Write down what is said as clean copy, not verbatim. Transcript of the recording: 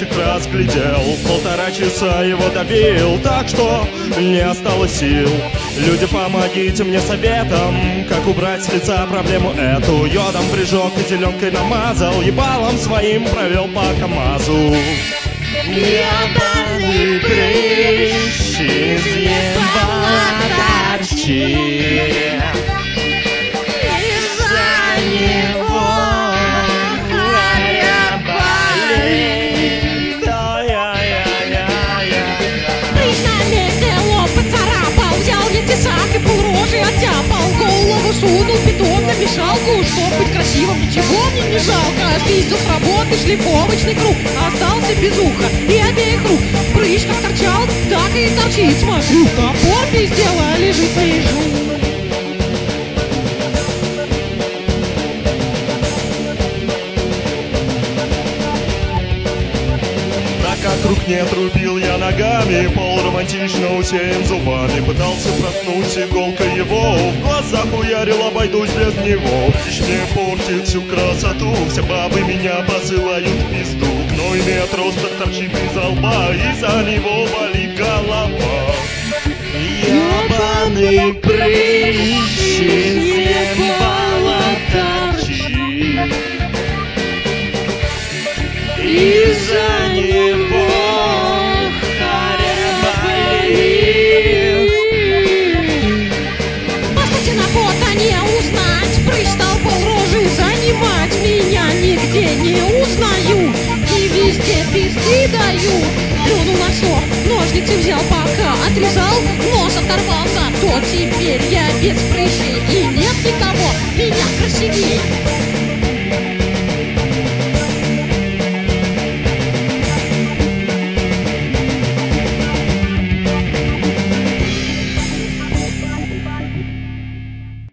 прыщик разглядел. 1,5 часа его добил, так что не осталось сил. Люди, помогите мне советом, как убрать с лица проблему эту. Йодом прижег и зеленкой намазал, ебалом своим провел по КамАЗу. Ебаный прыщ из ебала торчит. Из-за него харя болит. Прыщ на месте лоб поцарапал, взял я тесак и полрожи оттяпал. Голову сунул в бетон на мешалку, чтоб быть красивым, ничего мне не жалко. Спиздил с работы шлифовочный круг, остался без уха и обеих рук. Прыщ как торчал, так и торчит, смотрю. Топор без дела лежит, лежу. Как рук не отрубил я ногами, пол романтично усеян зубами. Пытался проткнуть иголкой его, в глазах уярил, обойдусь без него. Прыщ мне портит всю красоту, все бабы меня посылают в пизду. Гнойный отросток торчит изо лба, из-за него болит голова. Ебаный прыщ из ебала торчит. Из-за него харя болит. По сути, на фото не узнать. Прыщ стал полрожи занимать. Меня нигде не узнаю и везде пизды даю. Плюнул на все, ножницы взял, пока отрезал, нос оторвался. То теперь я без прыщей и нет никого меня красивее.